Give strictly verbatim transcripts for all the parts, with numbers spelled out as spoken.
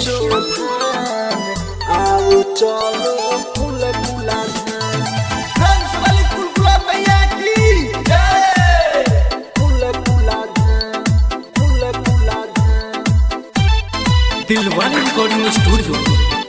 बेचो धान, आओ चलो कुल कुला धान। हंस वाली कुलकुला मैया की जय। कुल कुला धान, कुल कुला धान। Dilwale recording studio.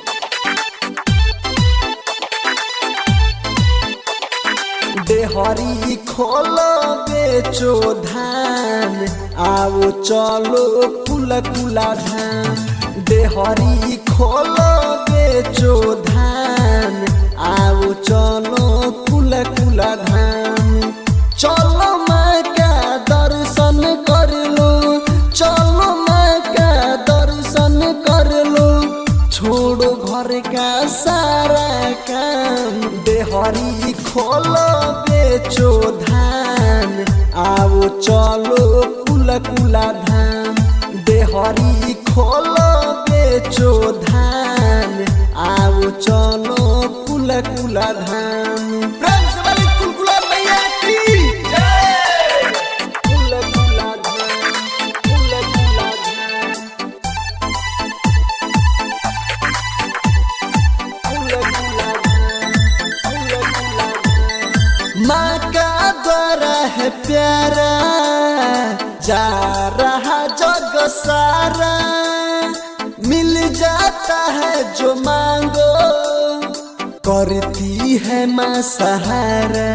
देहरी खोलो बेचो धान, आओ चलो कुल कुला धान। देहरी खोलो बेचो धान, आओ चलो कुल कुला धान। चलो माँ का दर्शन कर लो, चलो माँ का दर्शन कर लो, छोड़ो घर का सारा काम। देहरी खोलो बेचो धान, आओ चलो कुल कुला धान। देहरी खोलो बेचो धान, आओ चलो कुल कुला धान। हंस वाली कुलकुला मैया की जय। कुल कुला धान, कुल कुला धान। कुल कुला धान, कुल कुला धान। माँ का द्वारा है प्यारा, जा रहा जग सारा। मिल जाता है जो मांगो, करती है माँ सहारा।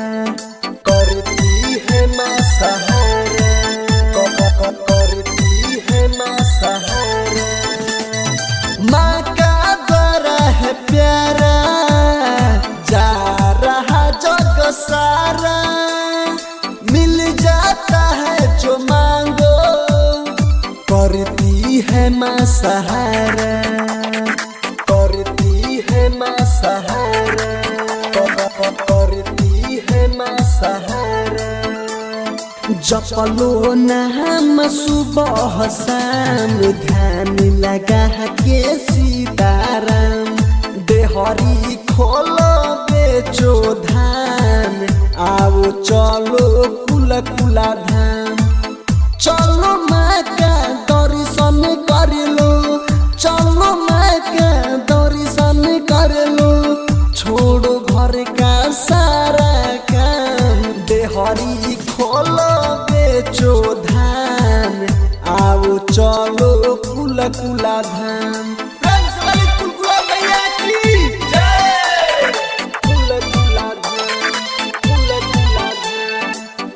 करती है माँ सहारा, क- क- क- करती है माँ सहारा। माँ का द्वारा है प्यारा, जा रहा जग सारा। मिल जाता है जो मांगो, करती है माँ सहारा। करती है माँ सहारा, क- क- क- करती है माँ सहारा। जपलो नाम सुबह शाम, ध्यान लगा के सीताराम। देहरी खोलो बेचो धान, आओ चलो कुल कुला धान। चलो माँ का दर्शन कर लो, चलो माँ का दर्शन कर लो, छोड़ो घर का सारा काम। देहरी खोलो बेचो धान, आओ चलो कुल कुला धान। हंस वाली कुलकुला मैया की जय। कुल कुला धान, कुल कुला धान।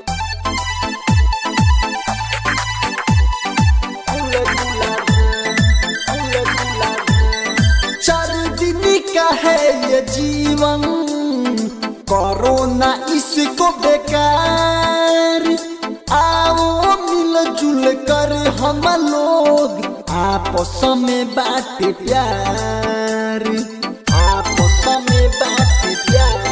कुल कुला धान, कुल कुला धान। चार दिन का है ये जीवन, करो ना इसको बेकार। आओ मिलजुल कर हम लोग, आपस में बाटे प्यार। आपस में बाटे प्यार,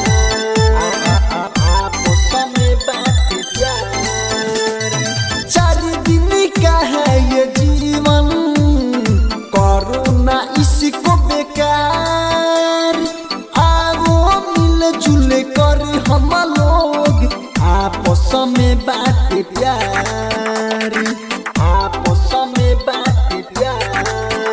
आपस में बाटे प्यार। चार दिन का है ये जीवन, करो ना इसको बेकार। आओ मिलजुल कर हम लोग, आपस में बाटे प्यार। आपस में बाटे प्यार,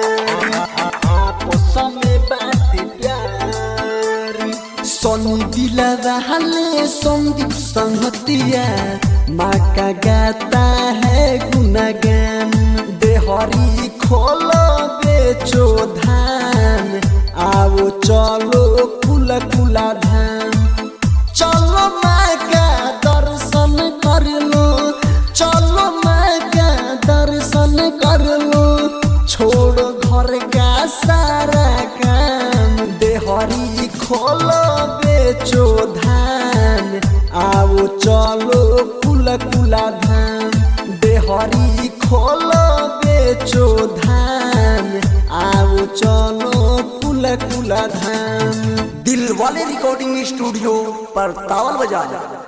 आपस में बाटे प्यार। सोनी दिलवा हले संदीप संगतिया, माँ का गाता है गुनगान। देहरी खोलो बेचो धान, आओ चलो कुल कुला धान। चलो माँ का दर्शन कर लो, चलो माँ का दर्शन कर लो, छोड़ो घर का सारा काम। देहरी खोलो बेचो धान, आओ चलो कुल कुला धान। देहरी खोलो बेचो धान, आओ चलो कुल कुला धान। दिलवाले रिकॉर्डिंग स्टूडियो पर तावल बजा।